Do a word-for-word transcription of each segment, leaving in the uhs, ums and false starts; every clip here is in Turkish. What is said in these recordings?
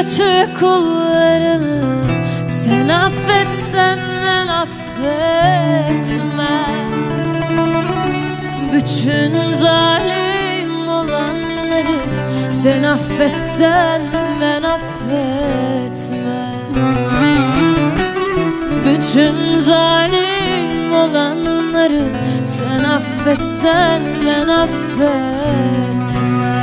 kötü kullarını sen affetsen ben affetmem. Bütün zalim olanları sen affetsen ben affetmem. Bütün zalim olanları sen affetsen ben affetmem.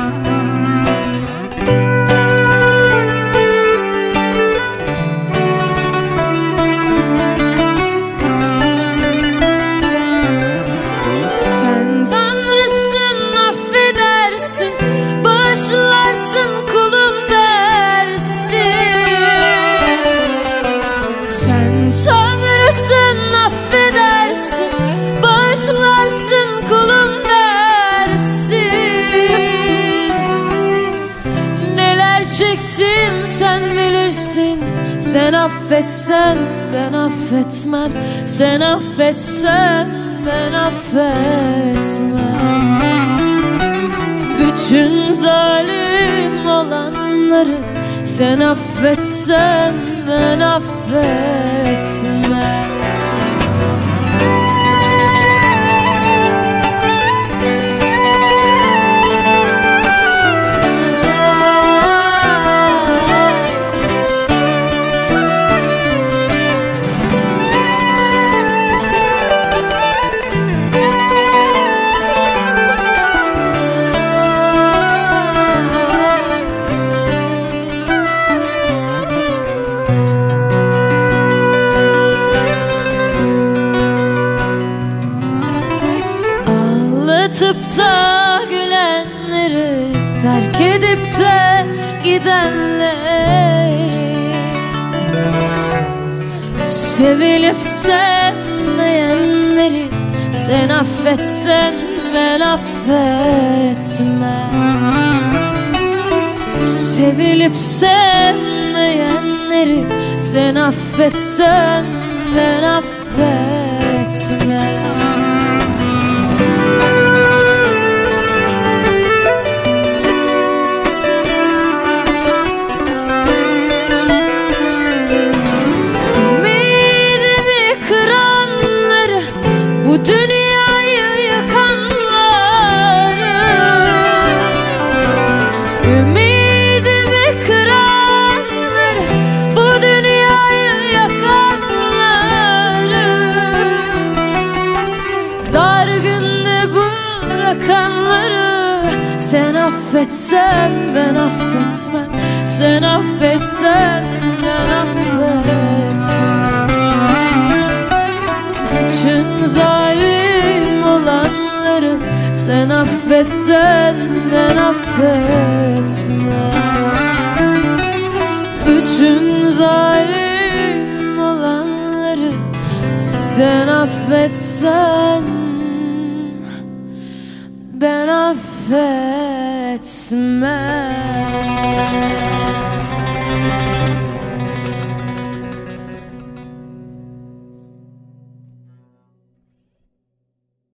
Sen Tanrısın, affedersin, bağışlarsın kulum dersin. Sen Tanrısın, affedersin, bağışlarsın kulum dersin. Neler çektim sen bilirsin. Sen affetsen ben affetmem. Sen affetsen ben affetmem. Bütün zalim olanları sen affetsen ben affetmem. Ağlatıp da gülenleri, terk edip de gidenleri, sevilip sevmeyenleri sen affetsen ben affetmem. Sevilip sevmeyenleri sen affetsen ben affetmem. Bu dünyayı yıkanları, ümidimi kıranları, bu dünyayı yakanları, dar günde bırakanları sen affetsen ben affetmem. Sen affetsen ben affetmem. Bütün zalim olanları sen affetsen ben affetmem. Bütün zalim olanları sen affetsen ben affetmem.